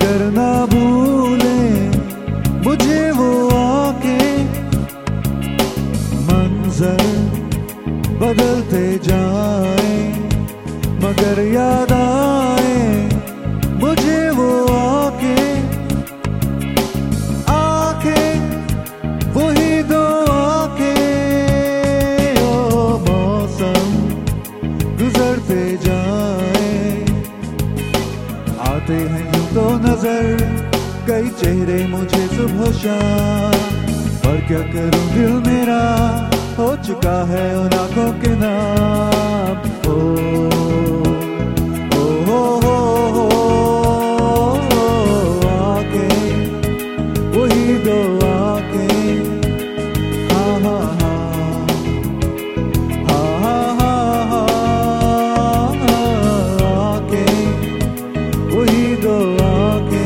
मगर ना भूले मुझे वो आके। मंजर बदलते जाए मगर याद आए मुझे वो आके। आके वही दो आके, ओ मौसम गुजरते जाए। आते हैं यूं तो नजर कई चेहरे मुझे सुबह शाम, पर क्या करूं दिल मेरा हो चुका है उन आंखों के नाम। आके वही दो आके। हाँ हाँ आके वही दो आके।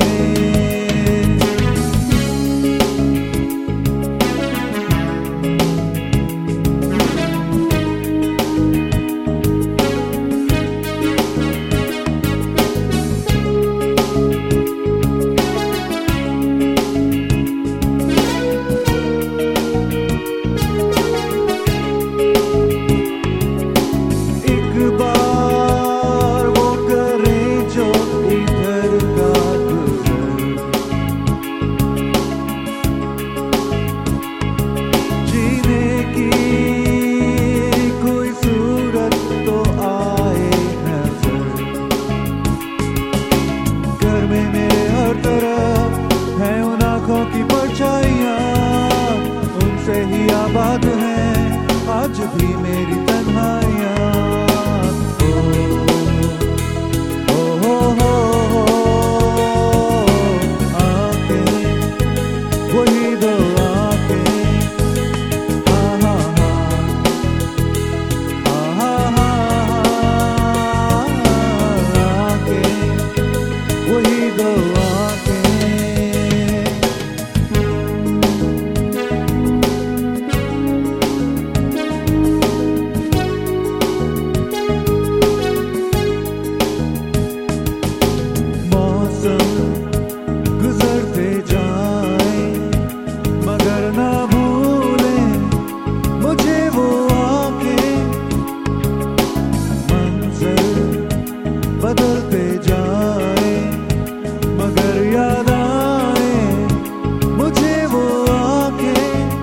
की परछाइयाँ उनसे ही आबाद हैं आज भी मेरी तन्हाइयाँ। आके वही दो आके। आके वही दो आके। गुजरते जाए मगर ना भूले मुझे वो आके। मंजर बदलते जाए मगर याद आए मुझे वो आके।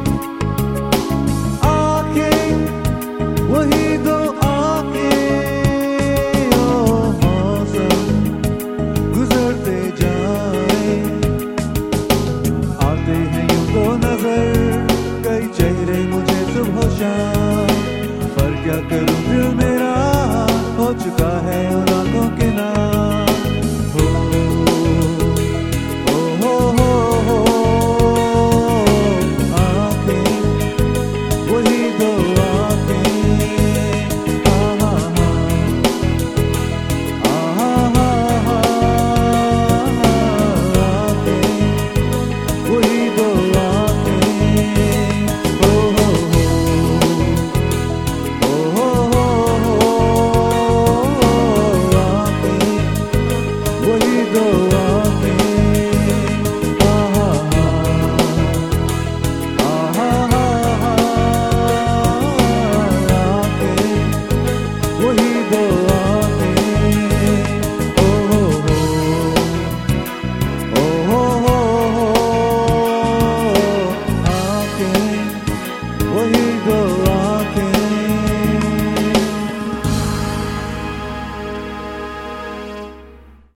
आके वही दो आके, ओ मौसम गुजरते जाए। आते हैं यूं तो नजर कई चेहरे मुझे सुबह शाम, पर क्या करूं दिल मेरा हो चुका है उन आंखों के नाम। आके वही दो आके। वही दो आके। आके वही दो